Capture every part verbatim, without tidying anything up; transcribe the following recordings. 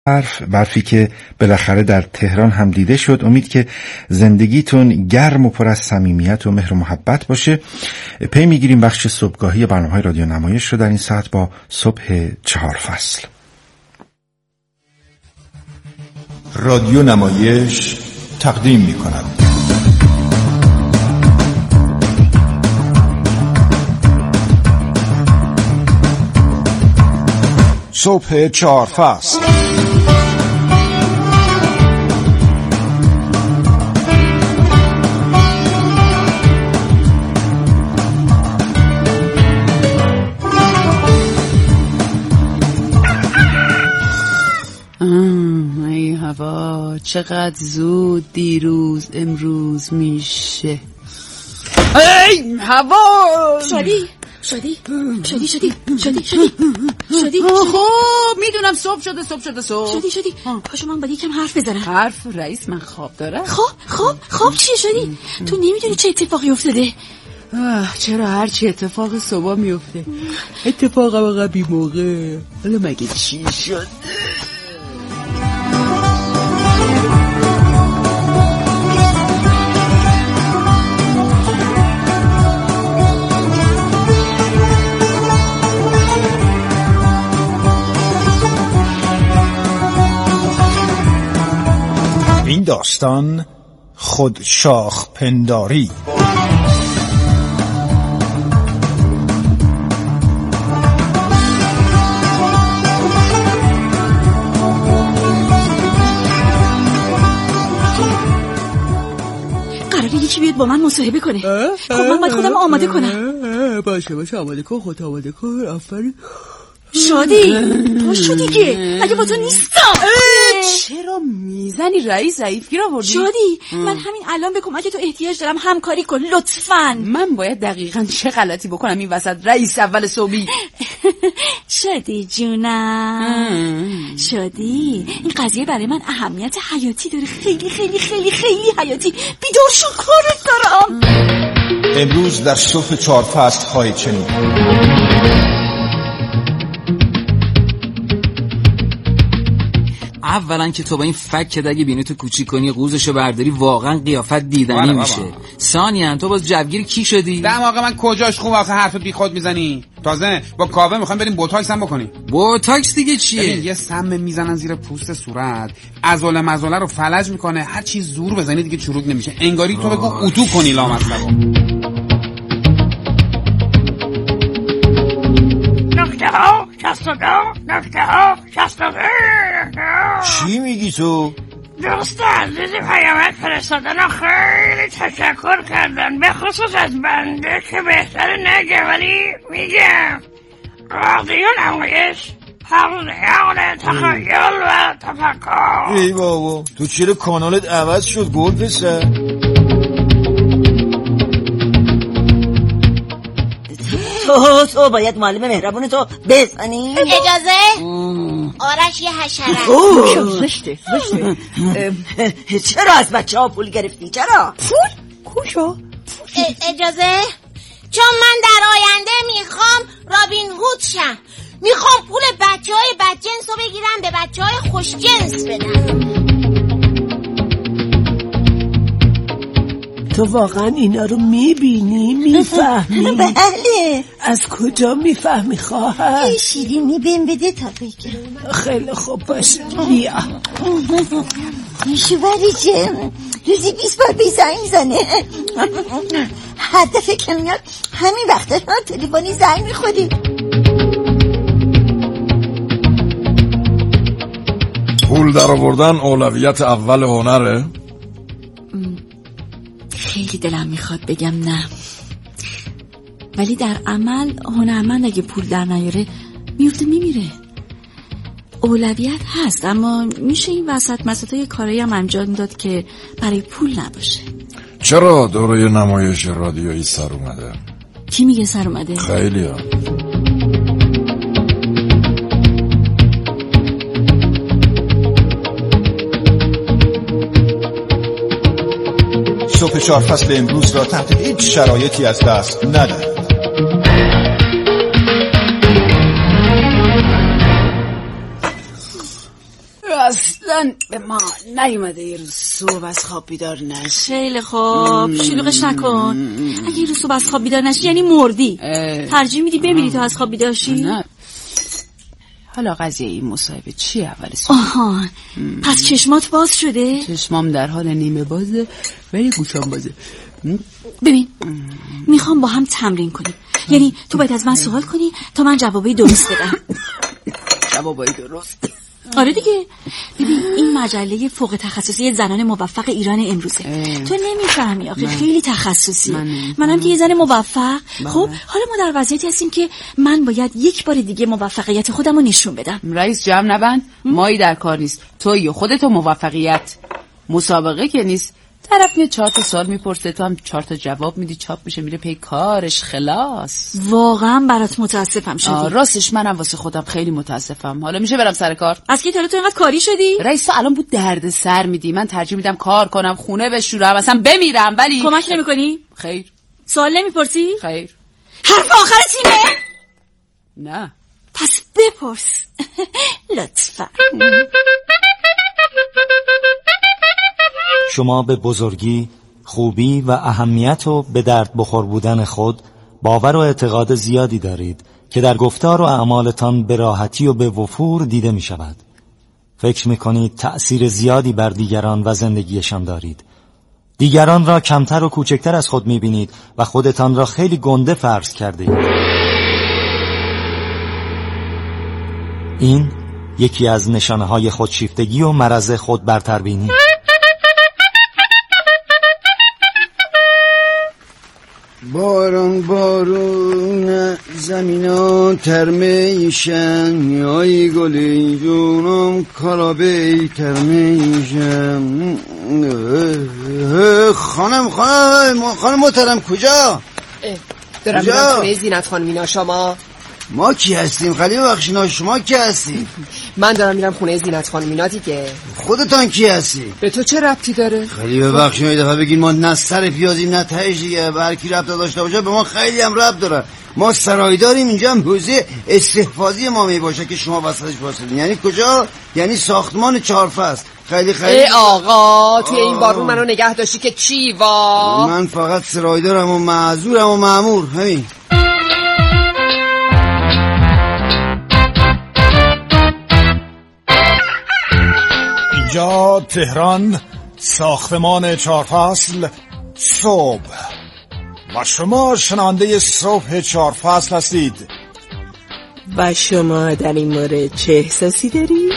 برف برفی که بالاخره در تهران هم دیده شد. امید که زندگیتون گرم و پر از صمیمیت و مهر و محبت باشه. پی میگیریم بخش صبحگاهی برنامه‌های رادیو نمایش رو در این ساعت با صبح چهار فصل. رادیو نمایش تقدیم می‌کند صبح چهار فصل. ای هوا چقدر زود دیروز امروز میشه. ای هوا شادی شادی شادی شادی شادی شادی شادی خب میدونم صبح شده صبح شده صبح شادی شادی پاشو من باید یکم حرف بزنم. حرف رئیس من خواب داره. خب خب خب چیه شادی؟ تو نمیدونی چه اتفاقی افتاده؟ چرا هر چی اتفاق صبح میفته اتفاق واقعا بی موقع. حالا مگه چی شد؟ این داستان خود شاخ پنداری. قراره یکی بیاد با من مصاحبه کنه. خب من باید خودم آماده کنم. باشه باشه آماده کن خودت آماده کن. آفرین شادی پاشو دیگه مگه با تو نیستم. چرا میزنی رئیس ضعیفگیر آوردی؟ شادی من همین الان بگم اگه تو احتیاج دارم همکاری کن لطفاً. من باید دقیقاً چه غلطی بکنم این وسط رئیس اول صبحی؟ شادی جونم شادی این قضیه برای من اهمیت حیاتی داره. خیلی خیلی خیلی خیلی حیاتی. بیدار شو کارت دارم. امروز در صبح چهار فصل خواهید شنید اولا که تو با این فک اگه بینی تو کوچیک کنی قوزشو برداری واقعا قیافت دیدنی میشه. ثانیاً تو باز جوگیر کی شدی؟ دماغ من کجاش خوب آخه حرف بی خود میزنی. تازه با کاوه میخوام بریم بوتاکس هم بکنیم. بوتاکس دیگه چیه؟ ببین یه سم میزنن زیر پوست صورت عضله مزله رو فلج میکنه. هر چی زور بزنی دیگه چروک نمیشه. انگاری تو بگو اتو کنی لامصبا. نکته ها شست و دو نکته ها شست و دو. چی میگی تو؟ دوست عزیزی پیامک فرستادن و خیلی تشکر کردن به خصوص از بنده که بهتر نگه ولی میگم رادیو نمایش حقیقان تخیل و تفکر. ای بابا تو چرا کانالت عوض شد گل پسر؟ تو تو باید معلم مهربون تو بزنی. اجازه؟ آرش یه حشره. اوه زشته زشته. چرا از بچه ها پول گرفتی؟ چرا؟ پول؟ کجا؟ اجازه؟ چون من در آینده میخوام رابین هود شم. میخوام پول بچه های بدجنس رو بگیرم به بچه های خوشجنس بدم. تو واقعا اینا رو میبینی میفهمی؟ بله. از کجا میفهمی خواهر؟ یه شیرینی بهم بده تا بگم. خیلی خوب باشه بیا. شوهری که روزی بیست بار بی زنگ زنه. هر دفعه که میاد همین وقتا تلفنی زنگ میخوری. پول در آوردن اولویت اول هنره؟ خیلی دلم میخواد بگم نه ولی در عمل هنرمند اگه پول در نیاره میفته میمیره. اولویت هست اما میشه این وسط مسطای کارایی هم انجام داد که برای پول نباشه. چرا دوره نمایش رادیویی سر اومده؟ کی میگه سر اومده؟ خیلی ها. صبح چهار فصل امروز را تحت هیچ شرایطی از دست ندهید. اصلا به ما نیومده یه روز صبح از خواب بیدار نشی. خیلی خوب، شلوغش نکن. اگه یه روز صبح از خواب بیدار نشی یعنی مردی. ترجیح میدی بمیری تا از خواب بیدار شی؟ نه. حالا قضیه این مصاحبه چیه اول صبح؟ آها، پس چشمات باز شده؟ چشمام در حال نیمه بازه ولی گوشام بازه. ببین، میخوام با هم تمرین کنیم. یعنی تو باید از من سوال کنی تا من جوابای درست بدم. جوابای درست؟ آره دیگه. ببین این مجله فوق تخصصی زنان موفق ایران امروزه. اه. تو نمیفهمی آخه، خیلی تخصصیه. من منم که یه زن موفق. خب حالا ما در وضعیتی هستیم که من باید یک بار دیگه موفقیت خودم رو نشون بدم. رئیس جمع نبند، مایی در کار نیست. تویی و خودتو موفقیت. مسابقه که نیست. طرف میاد چهار تا سوال میپرسه، تو هم چهار تا جواب میدی، چاپ میشه میره پی کارش، خلاص. واقعا برات متاسفم شدی. راستش منم واسه خودم خیلی متاسفم. حالا میشه برم سر کار؟ از کی تا تو اینقدر کاری شدی؟ رئیس تو الان بود درد سر میدی، من ترجیح میدم کار کنم، خونه بشورم، اصلا بمیرم. ولی کمک نمیکنی؟ خیر. سوال نمیپرسی؟ خیر. حرف آخر تیمه؟ نه. پس بپرس. لطفا. شما به بزرگی، خوبی و اهمیت و به درد بخور بودن خود باور و اعتقاد زیادی دارید که در گفتار و اعمالتان به راحتی و به وفور دیده می شود. فکر می کنید تأثیر زیادی بر دیگران و زندگیشان دارید. دیگران را کمتر و کوچکتر از خود می بینید و خودتان را خیلی گنده فرض کرده اید. این یکی از نشانه های خودشیفتگی و مرض خود برتربینی. بارون بارون زمینا ترمیشن، یای گلی جونم کلابه ترمیشن. خانم خانم خانم محترم کجا؟ دارم میرم خونه زینت خانمینا. شما؟ ما کی هستیم؟ خیلی بخشینا، شما کی هستی؟ من دارم میرم خونه زینت خانمینا دیگه. خودتان کی هستی؟ به تو چه ربطی داره؟ خیلی ببخشید یه دفعه بگین ما نه سر پیازیم نه تهش دیگه. هر کی ربط داشته باشه به ما خیلی هم ربط داره. ما سرایداریم، اینجا هم حوزه استحفاظی ما می باشه که شما وسطش واسطین. یعنی کجا؟ یعنی ساختمان چهار فصل. خیلی خیلی ای آقا توی این بارون منو نگه داشتی که چی وا؟ من فقط سرایدارم و معذورم و مأمور. همین. اینجا تهران، ساختمان چهار فصل، صبح. و شما شنونده صبح چهار فصل هستید. و شما در این مورد چه احساسی دارید؟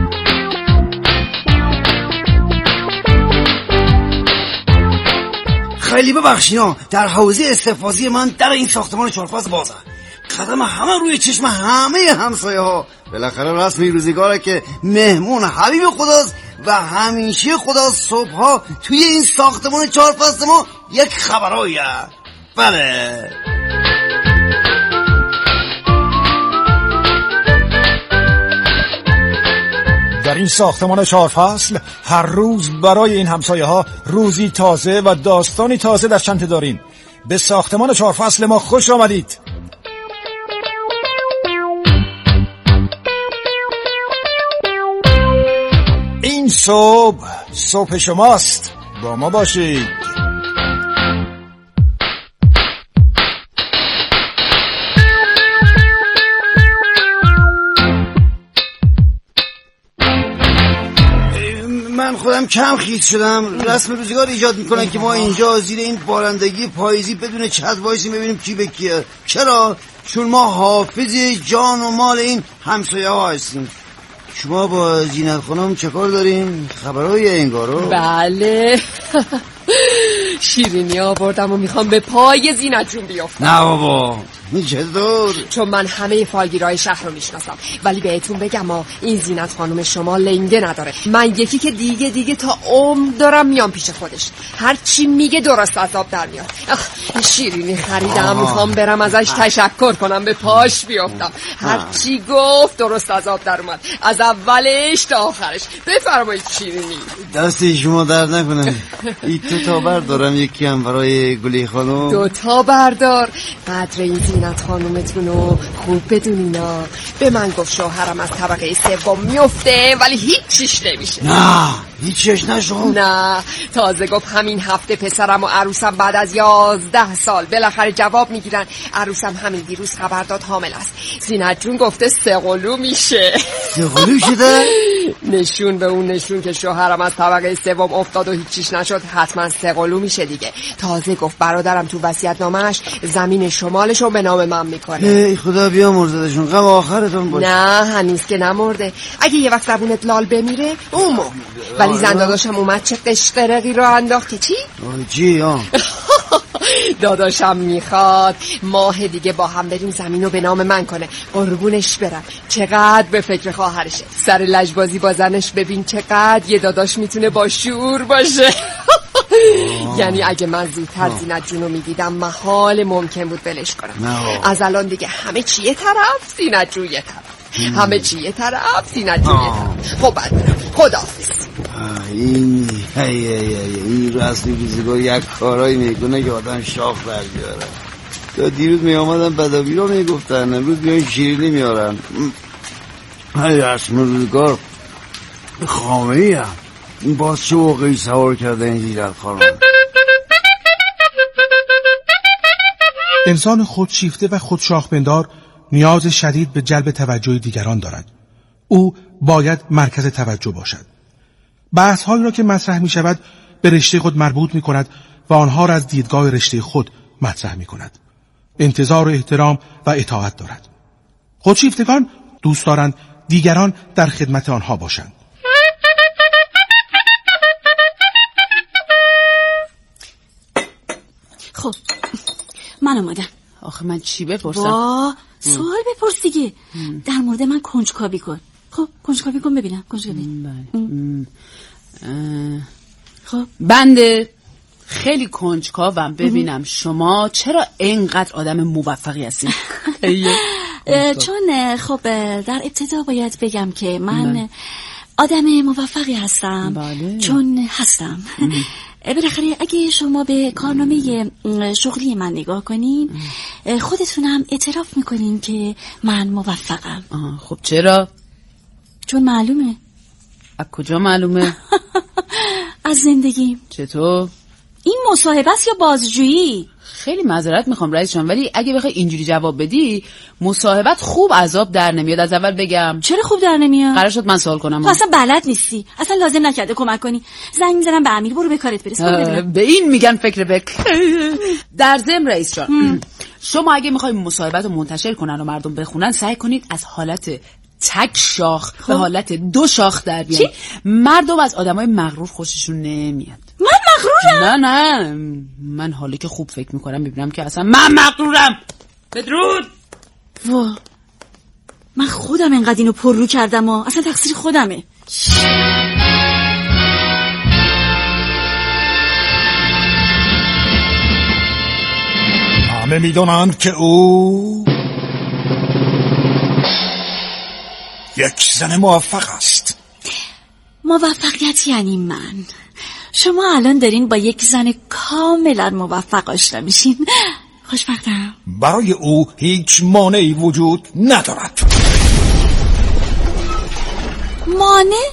خیلی ببخشید در حوزه استحفاظی من در این ساختمان چهار فصل بازه. قدم همه روی چشم همه همسایه ها. بالاخره رسمی روزگاره که مهمون حبیب خداست و همیشه خدا صبح ها توی این ساختمان چهار فصل ما یک خبرایه. بله در این ساختمان چهار فصل هر روز برای این همسایه ها روزی تازه و داستانی تازه در چنته داریم. به ساختمان چهار فصل ما خوش آمدید. این صبح صبح شماست، با ما باشید. من خودم کم خیس شدم. رسم روزگار ایجاد میکنن که ما اینجا زیر این بارندگی پاییزی بدون چت وایسیم ببینیم کی به کیه. چرا؟ چون ما حافظ جان و مال این همسایه ها هستیم. شما با زینت خانم چه کار دارین؟ خبرهای انگارو؟ بله شیرینی آوردم و میخوام به پای زینت جون بیافتم. نه بابا این چطور؟ چون من همه فالگیرهای شهر رو میشناسم. ولی بهتون بگم ما این زینت خانم شما لنگه نداره. من یکی که دیگه دیگه تا عمر دارم میام پیش خودش. هر چی میگه درست از آب در میاد. شیرینی خریدم، میخوام برم ازش تشکر کنم، به پاش بیافتم. هر چی گفت درست از آب در اومد، از اولش تا آخرش. بفرمایید شیرینی. دست شما درد نکنه. این دو تا بردارم، یکی هم برای گلی خانم. دو تا بردار. قدر این زینت خانومتونو خوب بدونینا. به من گفت شوهرم از طبقه سوم میفته ولی هیچیش نمیشه. نه هیچیش نشد. نه تازه گفت همین هفته پسرم و عروسم بعد از یازده سال بالاخره جواب میگیرن. عروسم همین دیروز خبر داد حامل است. زینت جون گفته سه قلو میشه. سه قلو شده؟ نشون به اون نشون که شوهرم از طبقه سوم افتاد و هیچیش نشد حتما سه قلو میشه دیگه. تازه گفت برادرم تو وصیت‌نامه‌اش زمین شمالشو به نام من میکنه. ای خدا بیا مرزدشون غم آخرتون باشه. نه هنوز که نمرده. اگه یه وقت زبونت لال بمیره اون موقع. ولی زنداداشم اومد چه قشقرقی رو انداخت که چی؟ چی ها؟ داداشم میخواد ماه دیگه با هم بریم زمینو به نام من کنه. قربونش برم چقدر به فکر خواهرشه. سر لجبازی با زنش ببین چقدر یه داداش میتونه با شعور باشه. یعنی اگه من زودتر زینت جونو میدیدم محال ممکن بود بلش کنم. از الان دیگه همه چی یه طرف زینت جون یه طرف. همه چی یه طرف زینت جون یه طرف. خب بعد برم خداحافظ. این این رسمی روزگار یک کارایی میکنه که آدم شاخ بر بیاره. تا دیروز می آمدن بدابی رو میگفتن امروز بیان شیرینی میارن. های رسم روزگار خامه ای هم این باز چه واقعی سوار کرده این زیرت خانم. انسان خودشیفته و خودشاخبندار نیاز شدید به جلب توجه دیگران دارد. او باید مرکز توجه باشد. بحث‌هایی را که مطرح می شود به رشته خود مربوط می کند و آنها را از دیدگاه رشته خود مطرح می کند. انتظار و احترام و اطاعت دارد. خودشیفتگان دوست دارند دیگران در خدمت آنها باشند. خب من اومدم. آخه من چی بپرسم؟ وا سوال بپرس دیگه. در مورد من کنجکاوی کن. خب کنجکاوی کن ببینم. کنجکاوی. خب بنده خیلی کنجکاوم ببینم شما چرا اینقدر آدم موفقی هستین. چون خب در ابتدا باید بگم که من آدم موفقی هستم. بله. چون هستم. بالاخره اگه شما به کارنامه شغلی من نگاه کنین خودتونم اعتراف میکنین که من موفقم. آه خب چرا؟ چون معلومه. از کجا معلومه؟ از زندگی. چطور؟ این مصاحبه است یا بازجویی؟ خیلی معذرت میخوام رئیس جان ولی اگه بخوای اینجوری جواب بدی مصاحبت خوب عذاب در نمیاد. از اول بگم چرا خوب در نمیاد؟ قرار شد من سوال کنم. تو اصلا بلد نیستی. اصلا لازم نکرده کمک کنی. زنگ میزنم به امیر برو به کارت برس. به این میگن فکر بک. در ضمن رئیس جان شما اگه میخوای مصاحبت رو منتشر کنن و مردم بخونن سعی کنید از حالت تک شاخ به حالت دو شاخ در بیان. مردم از آدمای مغرور خوششون نمیاد. من مغرورم؟ نه نه من حالی که خوب فکر میکنم ببینم که اصلا من مغرورم. بدرود. وا من خودم انقدر اینو پر رو کردم ها. اصلا تقصیر خودمه. همه میدونند که او یک زن موفق است. موفقیت یعنی من. شما الان دارین با یک زن کاملا موفق آشنا میشین. خوشبختم. برای او هیچ مانعی وجود ندارد. مانع؟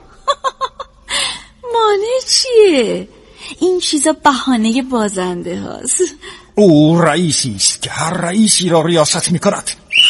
مانع چیه؟ این چیزا بهانه بازنده هاست. او رئیسی است که هر رئیسی را ریاست میکند.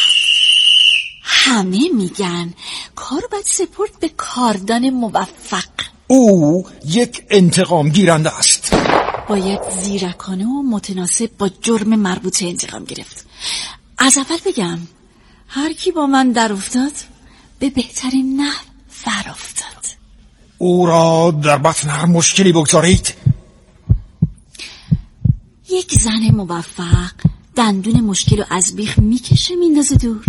همه میگن کار باید سپرد به کاردان موفق. او یک انتقام گیرنده است. باید زیرکانه و متناسب با جرم مربوطه انتقام گرفت. از اول بگم هر کی با من در افتاد به بهترین نحو فر افتاد. او را در بطن هر مشکلی بگذارید. یک زن موفق دندون مشکل رو از بیخ میکشه میندازه دور.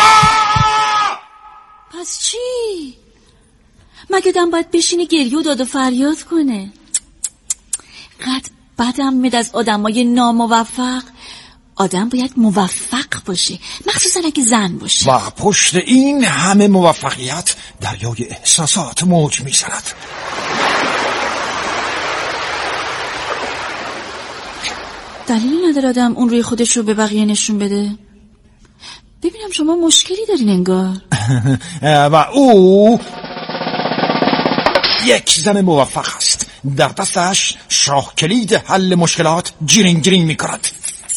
پس چی؟ مگه دم باید بشینه گریه و داد و فریاد کنه؟ قد بدم میاد از آدمای ناموفق. آدم باید موفق باشه، مخصوصا اگه زن باشه. و پشت این همه موفقیت دریای احساسات موج میزند. دلیلی نداره آدم اون روی خودش رو به بقیه نشون بده. ببینم شما مشکلی دارین انگار. و او یک زن موفق است، در دستش شاه کلید حل مشکلات جیرین جیرین میکند.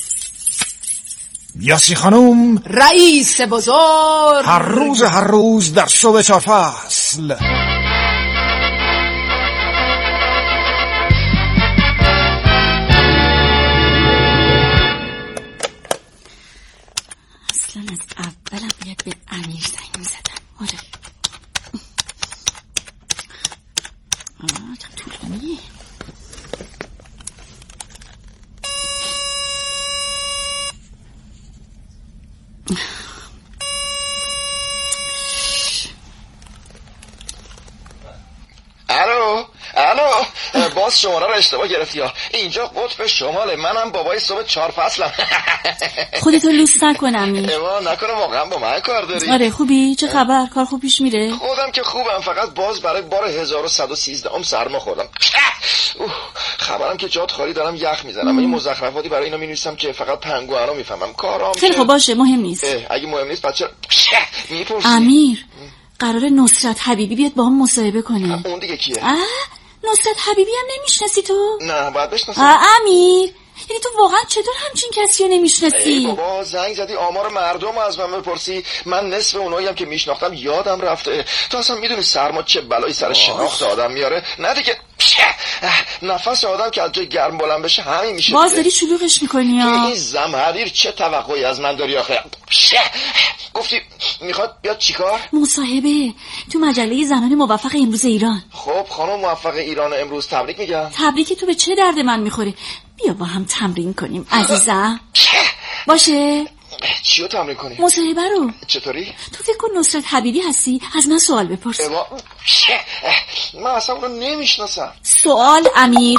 یاسی خانوم رئیس بزرگ هر روز هر روز در صبح چهار فصل. اصلا از اولم باید به امیر زنگ میزدم. آره آه چه طولانیه. الو الو باز شماره رو اشتباه گرفتی ها. اینجا قطب شماله، منم بابای صبح چهار فصلم. خودتو لوس نکنم. اما نکنه واقعا با من کار داری. آره خوبی؟ چه خبر؟ کار خوب پیش میره؟ خودم که خوبم، فقط باز برای بار هزار و صد و سیزده ام سرما خوردم. خبرم که جات خالی دارم یخ میزنم. این مزخرفاتی برای اینا مینویسم که فقط پنگوئنا میفهمم. کارام خیلی خب باشه، مهم نیست. اگه مهم نیست بچه میپرسی. امیر قراره نصرت حبیبی بیاد با هم مصاحبه کنه. اون دیگه کیه؟ اه نصرت حبیبی هم نمیشناسی تو؟ نه باید بشناسم. امیر یعنی تو واقعا چطور همچین کسی رو نمیشناسی؟ ای بابا زنگ زدی آمار مردم از من بپرسی. من نصف اونایی هم که میشناختم یادم رفته. تو اصلا میدونی سرما چه بلایی سر شناخت آدم میاره؟ نه دیگه نفس آدم که از جای گرم بلند بشه همین میشه. باز داری شلوغش میکنی ها. این زمهریر چه توقعی از من داری آخه؟ گفتی میخواد بیاد چیکار؟ مصاحبه تو مجله زنان موفق امروز ایران. خب خانم موفق ایران امروز تبریک میگم. تبریک تو به چه درد من میخوره؟ بیا با هم تمرین کنیم عزیزم. باشه چیو تمرین کنیم؟ مصاحبه رو. چطوری؟ تو فکر کن نصرت حبیبی هستی، از من سوال بپرس. من اصلا اونو نمیشناسم. سوال امیر.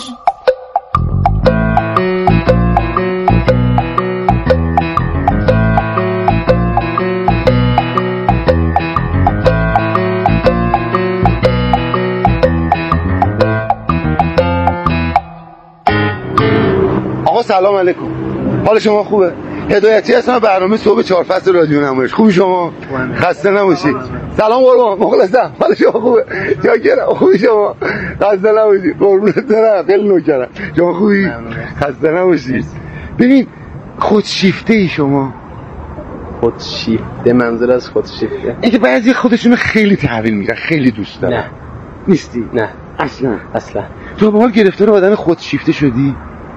آقا سلام علیکم، حال شما خوبه؟ هدایتی هستم برنامه صبح چهار فصل رادیو نمایش. خوبی شما؟ خسته نباشید. سلام قربان، مخلصم. حال شما خوبه؟ چاکرم. خوبی شما؟ خسته نباشید. قربونت برم. خیلی نوکرم. شما خوبی؟ خسته نباشید. ببین خودشیفته ای شما. خودشیفته منظور از خودشیفته اینکه بعضی خودشونو خیلی تحویل میدن، خیلی دوست دارن. نه نیستی؟ نه اصلا اصلا. تو به حال گرفتار آدم خودشیفته شدی؟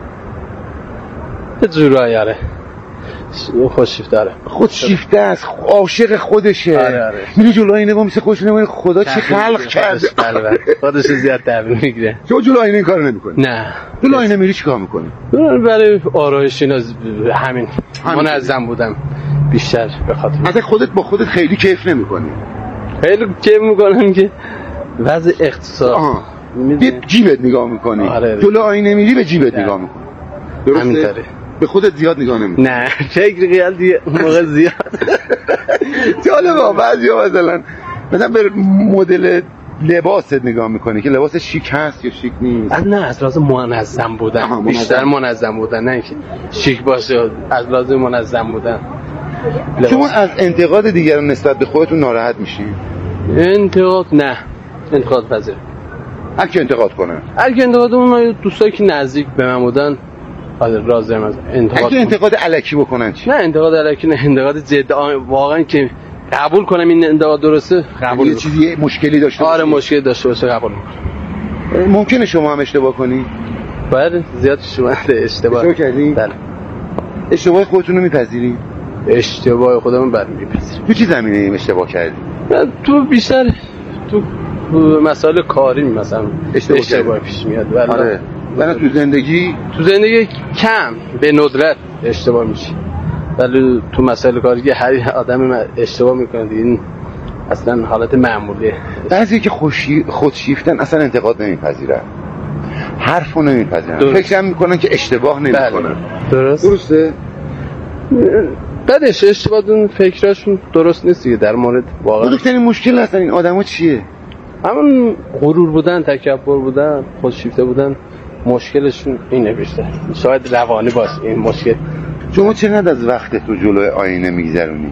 به جورایی آره. خودشیفته آره. خودشیفته است، عاشق خودشه. آره آره. میره جلوی آینه میسه خودش نمیگه خدا چی خلق کرده. خودش زیاد تحویل میگیره. تو جلوی آینه این کارو نمیکنی؟ نه. جلوی آینه میری چیکار میکنی؟ برای آرایش اینا همین منظم بودم بیشتر به خاطر. مثلا خودت با خودت خیلی کیف نمیکنی؟ خیلی کیف میکنم که وضع اقتصاد. به جیبت نگاه میکنی. آره. جلوی آینه میری به جیبت نگاه میکنی. همینطوره. به خودت زیاد نگاه نمیکنی؟ نه فکر خیال دیگه موقع زیاد. جالبه بعضیا مثلا مثلا به مدل لباست نگاه میکنی که لباس شیک هست یا شیک نیست. نه از لحاظ منظم بودن. منظم. بیشتر منظم بودن، نه اینکه شیک باشه. از لحاظ منظم بودن. لباس. شما از انتقاد دیگران نسبت به خودتون ناراحت میشین؟ انتقاد نه، انتقاد پذیر. هر کی انتقاد کنه، هر کی انتقاد اون دوستایی که نزدیک به من بودن راضیم از انتقاد. اگه انتقاد الکی بکنن چی؟ نه انتقاد الکی نه، انتقاد جدی. واقعا که قبول کنم این انتقاد درسته قبول. یه چیزی مشکلی داشته باشه. آره مشکلی داشته باشه قبول میکنم. ممکنه شما هم اشتباه کنی؟ باید زیاد شما اشتباه اشتباه کردی؟ بله. اشتباه خودتون رو میپذیری؟ اشتباه خودمون بعد میپذیرم. تو چه زمینه ایم اشتباه کردی؟ تو بیشتر تو مسائل کاری مثلا اشتباه, اشتباه پیش میاد. بله. آره. من تو زندگی تو زندگی کم به ندرت اشتباه میشه، ولی تو مسائل کاری هر آدم اشتباه میکنه دیگه. این اصلا حالت معمولیه. بعضی که خوشی خودشیفتن اصلا انتقاد نمیپذیرن، حرفو نمیپذیرن، فکر هم میکنن که اشتباه نمیکنن. درست درسته. بعدش اشتباهشون فکراشون درست نیست دیگه در مورد واقعا. بزرگترین مشکل اصلا این آدما چیه؟ همون غرور بودن، تکبر بودن، خودشیفته بودن. مشکلشون اینه بیشتر، شاید روانی باشه این مشکل. شما چقدر از وقت تو جلوی آینه میگذرونی؟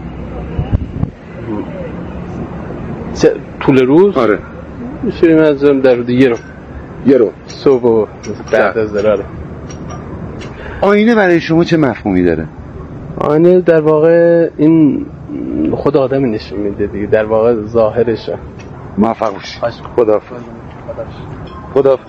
چه طول روز؟ آره میشه منظورم در روز یه رو یه رو صبح و بعد از ظهر. آینه برای شما چه مفهومی داره؟ آینه در واقع این خود آدمی نشون میده دیگه، در واقع ظاهرشه. موفق باشی. خداحافظ. خداحافظ.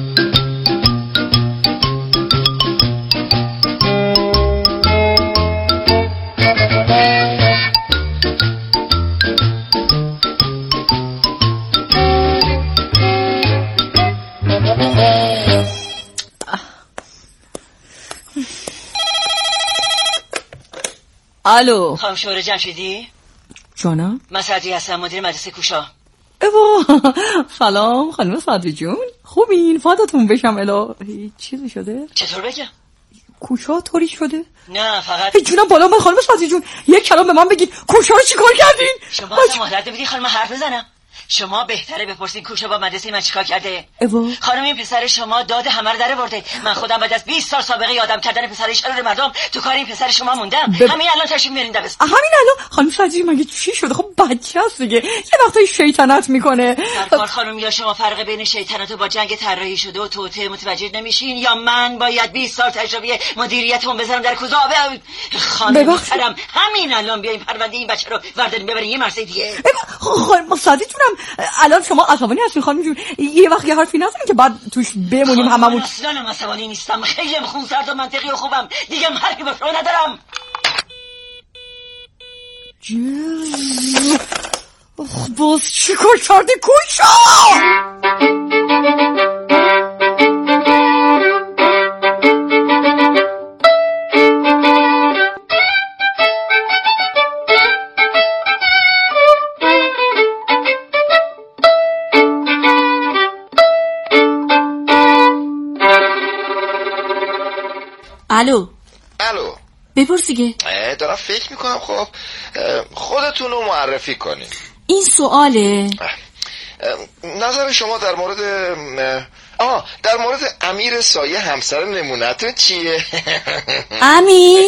الو خانم شوهر جمشیدی؟ جانم؟ من سعدی هستم، مدیر مدرسه کوشا. ایوا سلام خانم سعدی جون، خوبین؟ فداتون بشم. الهی چیزی شده؟ چطور بگم؟ کوشا طوری شده؟ نه فقط هی جونم بالا من. خانم سعدی جون یک کلام به من بگید، کوشا رو چیکار کردین؟ شما اصلا مهلت نمیدین خانم حرف بزنم؟ شما بهتره بپرسین کوشا با مدرسه من چیکار کرده. ایوا خانم این پسر شما داد همه رو در برده. من خودم بعد از بیست سال سابقه یادم کردن پسر اشاره مردم تو کار این پسر شما موندم. ب... همین الان تشریف میارین دبستان. همین الان خانم سعدی مگه چی شده؟ خب بچه است دیگه، یه وقتایی شیطنت میکنه. سرکار خانم، یا شما فرق بین شیطنت و با جنگ طراحی شده و توته متوجه نمیشین، یا من باید بیست سال تجربه مدیریتمون بذارم در کوزه. خانم محترم همین الان بیاین پرونده این بچه رو وردارین ببرین یه مرسه دیگه. خانم سعدی جونم الان شما عصبانی هستین خانم جون، یه وقت یه حرفی نزنین که بعد توش بمونیم هممون. اصلا من عصبانی نیستم، خیلی خونسرد و منطقی و خوبم دیگه، حرفی با شما ندارم. اخ باز چی کار کردی کوشا؟ الو الو بپرس دیگه. دارم فکر میکنم. خب خودتون رو معرفی کنید. این سواله. نظر شما در مورد آه در مورد امیر سایه همسر نمونتون چیه؟ امیر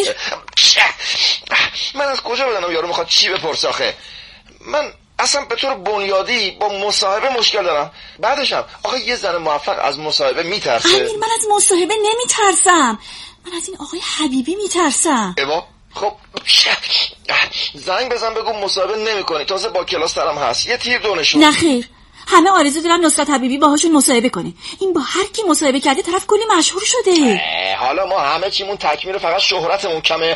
من از کجا بدونم یارو میخواد چی بپرسه آخه؟ من اصلا به طور بنیادی با مصاحبه مشکل دارم. بعدشم آخه یه زن موفق از مصاحبه میترسه. امیر من از مصاحبه نمیترسم، من از این آقای حبیبی میترسم. ایوا خب زنگ بزن بگو مصاحبه نمی‌کنی، تازه با کلاس دارم هست، یه تیر دونشون. نه خیر، همه آرزو دارن نصرت حبیبی باهاشون مصاحبه کنه. این با هر کی مصاحبه کرده طرف کلی مشهور شده. حالا ما همه چیمون تکمیل، فقط شهرتمون کمه.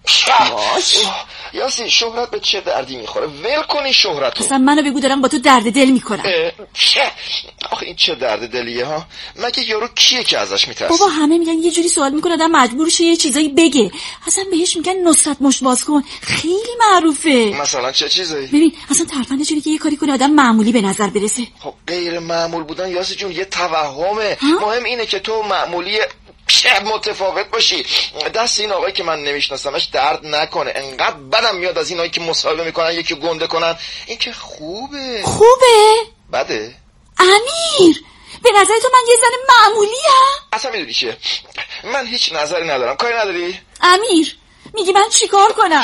یاسی شهرت به چه دردی میخوره؟ ول کنی شهرتو. اصلا منو بگو دارم با تو درد دل میکنم. آخه این چه درد دلیه ها؟ مگه یارو کیه که ازش میترسی؟ بابا همه میگن یه جوری سوال میکنه آدم مجبور شه یه چیزایی بگه. اصلا بهش میگن نصرت مشت باز کن، خیلی معروفه. مثلا چه چیزایی؟ ببین اصلا ترفنده شده که یه کاری کنه آدم معمولی به نظر برسه. خب غیر معمول بودن یاسی جون یه توهمه. مهم اینه که تو معمولی متفاوت باشی. دست این آقایی که من نمیشناسمش درد نکنه. انقدر بدم میاد از اینایی که مصاحبه میکنن یکی گنده کنن. این که خوبه. خوبه؟ بده؟ امیر به نظر تو من یه زن معمولی هم؟ اصلا میدونی چیه؟ من هیچ نظری ندارم. کاری نداری؟ امیر میگی من چیکار کنم؟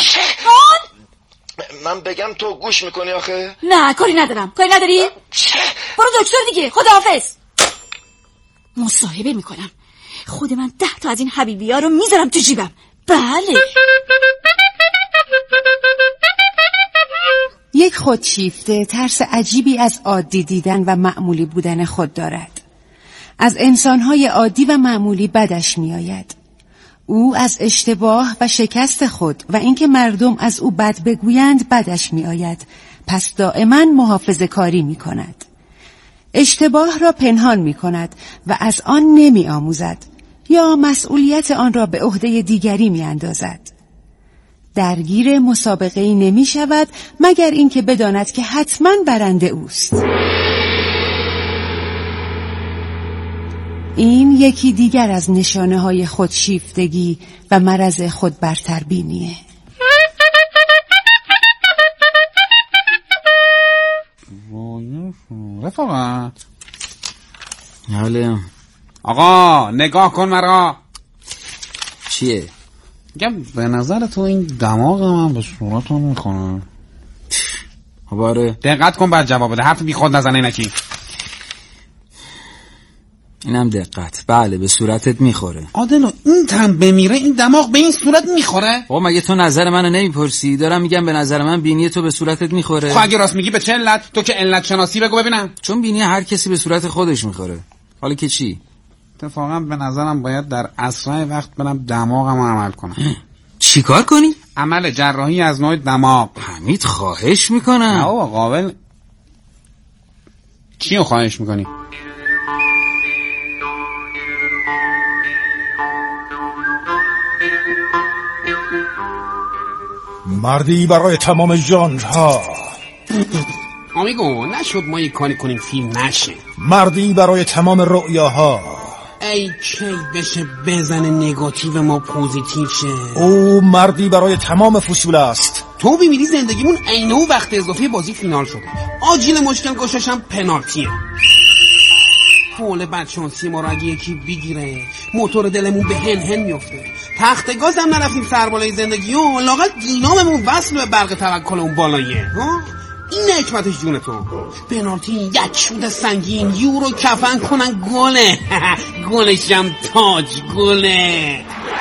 من بگم تو گوش میکنی آخه؟ نه کاری ندارم. کاری نداری؟ برو دکتر دیگه. خداحافظ. مصاحبه میکنم، خود من ده تا از این حبیبی ها رو میذارم تو جیبم. بله. یک خودشیفته ترس عجیبی از عادی دیدن و معمولی بودن خود دارد. از انسانهای عادی و معمولی بدش میآید. او از اشتباه و شکست خود و اینکه مردم از او بد بگویند بدش میآید، پس دائما محافظه کاری می کند. اشتباه را پنهان می کند و از آن نمی آموزد یا مسئولیت آن را به عهده دیگری می اندازد. درگیر مسابقه‌ای نمی شود مگر اینکه بداند که حتما برنده اوست. این یکی دیگر از نشانه های خودشیفتگی و مرض خود برتربینیه. رفاقت حالا آقا نگاه کن مرا. چیه؟ میگم به نظر تو این دماغ من به صورتون میخوره؟ باره دقت کن بعد جواب بده، حرف بی خود نزنه اینکی. اینم دقت. بله به صورتت میخوره. عادلو این تن بمیره این دماغ به این صورت میخوره؟ بابا مگه تو نظر منو نمیپرسی؟ دارم میگم به نظر من بینی تو به صورتت میخوره. خب اگه راست میگی به چه علت؟ تو که علت شناسی بگو ببینم. چون بینی هر کسی به صورت خودش میخوره. حالا که چی؟ اتفاقا به نظرم باید در اسرع وقت برم دماغمو عمل کنم. چیکار کنی؟ عمل جراحی از نوع دماغ. حمید خواهش میکنم. نه بابا قابل. چیو خواهش میکنی؟ مردی برای تمام ژانرها. آمیگو نشد ما یک کاری کنیم فیلم نشه. مردی برای تمام رؤیاها. ای کی بشه بزنه نگاتیو ما پوزیتیو شه. او مردی برای تمام فصول است. تو ببینی زندگیمون عینه و وقت اضافه بازی فینال شده. آجیل مشکل گوششم پنالتیه. حول بدشانسی ما رو اگه یکی بگیره موتور دلمون به هن هن میفته. تخت گاز هم نرفتیم سربالای زندگی و لاغت دیناممون وصل به برق توکل اون بالاییه. این حکمتش جون تو. پنالتی یک شوت سنگین یورو کفن کنن گله. گلشم تاج گله.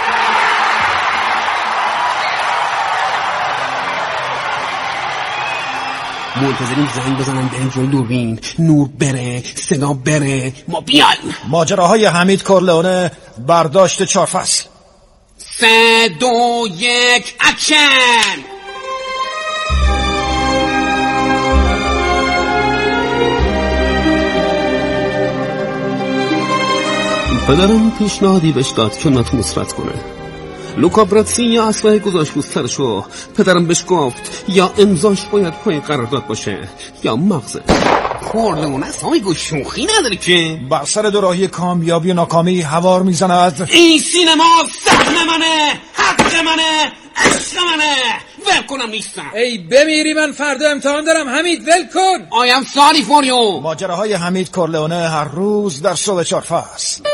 منتظریم زنگ بزنن بریم جلو دوربین، نور بره، صدا بره، ما بیایم. ماجراهای حمید کورلئونه، برداشت چهار فصل. سه دو یک اکشن. پدرم پیشنهادی بهش داد که نتو نصرت کنه. لوکا براتسی یا اسلحه گذاشت رو سرشو. پدرم بهش گفت یا امضاش باید پای قرارداد باشه یا مغزه. کورلئونه سامیگو شوخی نداره که. بر سر دوراهی کامیابی و ناکامی هوار میزند. این سینما سهم منه، حق منه، عشق منه. ول کنم نیستم. ای بمیری من فردا امتحان دارم. حمید ول کن. I am sorry for you. ماجراهای حمید کورلئونه هر روز در صبح چهار فصل.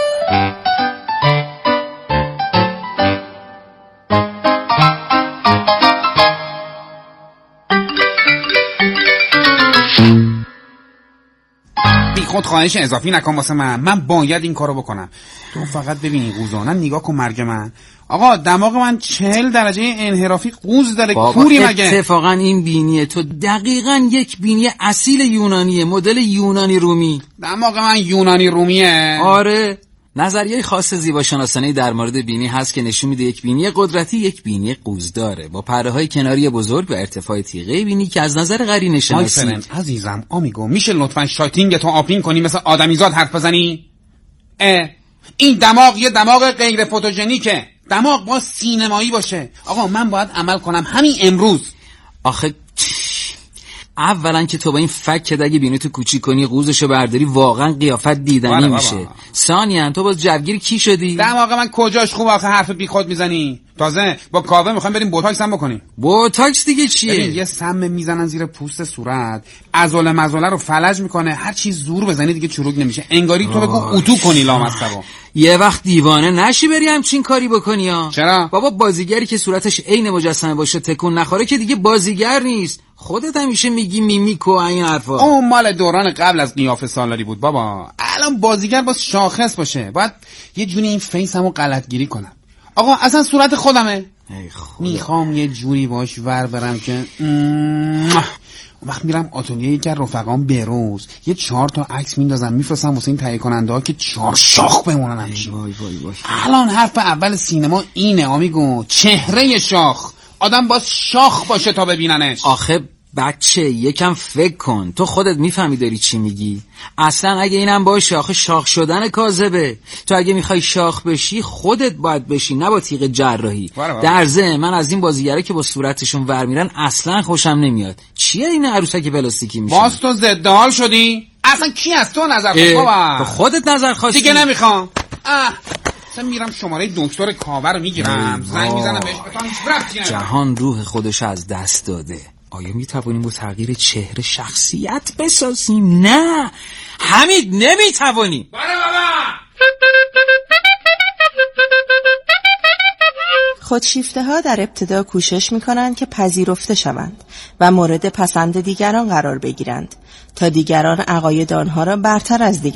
بی خود خواهش اضافی نکن واسه من. من باید این کارو بکنم. تو فقط ببینی قوزانن نگاه کن مرگ من. آقا دماغ من چهل درجه انحرافی قوز داره. کوری مگه؟ اتفاقا این بینیه تو دقیقا یک بینی اصیل یونانیه، مدل یونانی رومی. دماغ من یونانی رومیه. آره. نظریه خاص زیباشناسانه در مورد بینی هست که نشون میده یک بینی قدرتی یک بینی قوز داره با پره‌های کناری بزرگ و ارتفاع تیغه بینی که از نظر قرینه شناسی. عزیزم آمیگو میشه لطفاً شایتینگ تو آپین کنی مثل آدمیزاد حرف بزنی؟ اه این دماغ یه دماغ غیر فوتوژنیکه. دماغ با سینمایی باشه. آقا من باید عمل کنم همین امروز. آخه اولا که تو با این فک اگه بینی تو کوچیک کنی قوزشو برداری واقعا قیافت دیدنی بابا میشه. بابا. ثانیاً تو باز جوگیر کی شدی؟ دماغ من کجاش خوب آخه حرف بی خود میزنی؟ تازه با کاوه میخوایم بریم بوتاکس هم بکنیم. بوتاکس دیگه چیه؟ ببین یه سم میزنن زیر پوست صورت، عضله مزاله رو فلج میکنه، هر چی زور بزنی دیگه چروک نمیشه. انگاری تو بگو اتو کنی لامصبا. یه وقت دیوانه نشی بری همچین کاری بکنی ها. چرا؟ بابا بازیگری که صورتش عین مجسمه باشه تکون نخوره که دیگه بازیگر نیست. خودت همیشه میگی میمیک و این حرفا. اون مال دوران قبل از قیافه سالاری بود بابا. الان بازیگر باز شاخص باشه. باید یه جونی این فیسمو غلطگیری کنم. آقا اصلا صورت خودمه. میخوام یه جوری باش ور برم که وقت میرم آتلیه یکی از رفقام بروز یه چهار تا عکس میندازم میفرستم واسه این تهیه کننده ها که چهار شاخ بمونن همچین. وای وای وای. الان حرف اول سینما اینه آمیگو، چهره شاخ. آدم باز شاخ باشه تا ببیننش. آخه بچه یکم فکر کن، تو خودت میفهمی داری چی میگی. اصلا اگه اینم باشه آخه شاخ شدن کاذبه. تو اگه میخوای شاخ بشی خودت باید بشی، نه با تیغ جراحی. در ضمن من از این بازیگرا که با صورتشون ور میرن اصلا خوشم نمیاد. چیه این عروسک پلاستیکی میشه؟ باز تو ضد حال شدی؟ اصلا کی از تو نظر خواست بابا؟ تو خودت نظر خواستی. دیگه نمیخوام. اه اصلا میرم شماره دکتر کاوه رو میگیرم، زنگ میزنم بهش بتونم. جهان روح خودش از دست داده. آیا میتوانیم با تغییر چهره شخصیت بسازیم؟ نه حمید نمیتوانیم. بله بابا. خودشیفته ها در ابتدا کوشش می کنند که پذیرفته شوند و مورد پسند دیگران قرار بگیرند تا دیگران عقاید آنها را برتر از دیگران